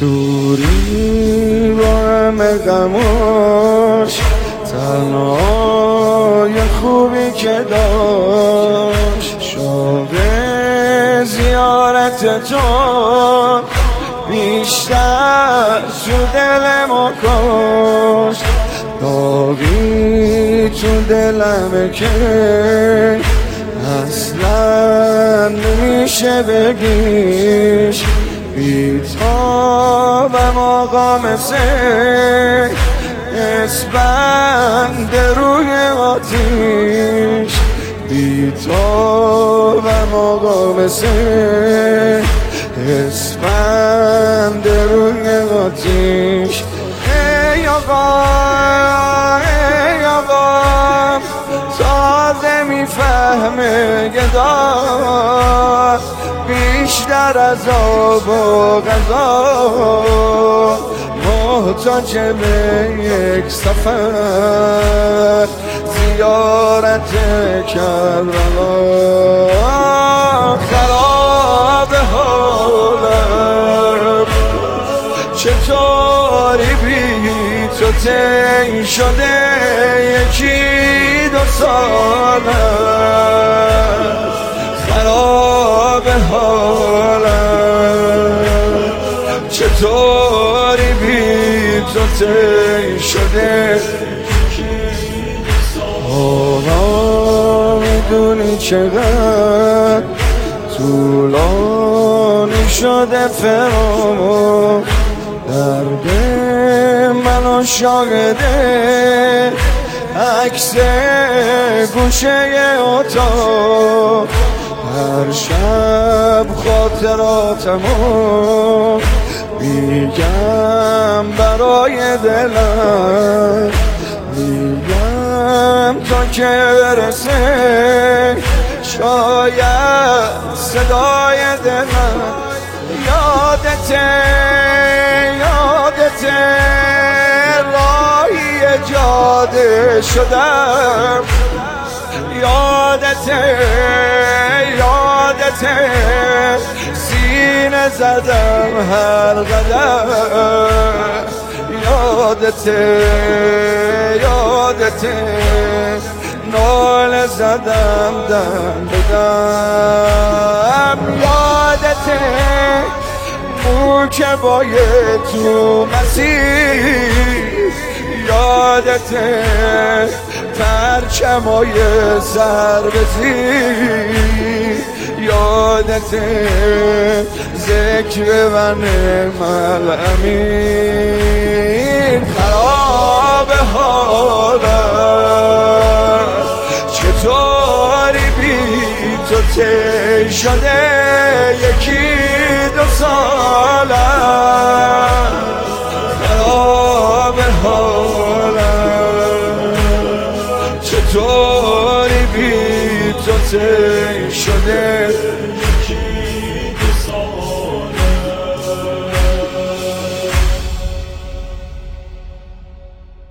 دوری با همه غماش، تنهای خوبی که داشت، شوق زیارت تو بیشتر تو دل ما کاشت. داغی تو دلمه که اصلا نمیشه بگیش، بی‌تابم آقا مثل اسفند روی آتیش، بی‌تابم آقا مثل اسفند روی آتیش. ای آقا ای آقا تازه میفهمه گدا، بیشتر از آب و غذا محتاج به یک سفر زیارت کربلا. خراب حالم چطوری بی تو طی شده، یکی دو سالم خراب حالم چطوری بی تو طی شده. حالا میدونی چقدر طولانی شده فرامو، درد منو شاهده عکس گوشه اتاق، هر شب خاطراتمو میگم برای دلم، میگم تا که برسه شاید صدای دلم. یادته راهی جاده شدم، یادته سینه زدم هر قدم، یادته ناله زدم دم بدم، یادته اون که باید تو مسیر، یادته پرچمای سر به زیر، یادته ذکر و نعم الامین. خراب حالم چطوری بی تو طی شده، یکی دو سالم خراب حالم چطوری بی تو طی شده.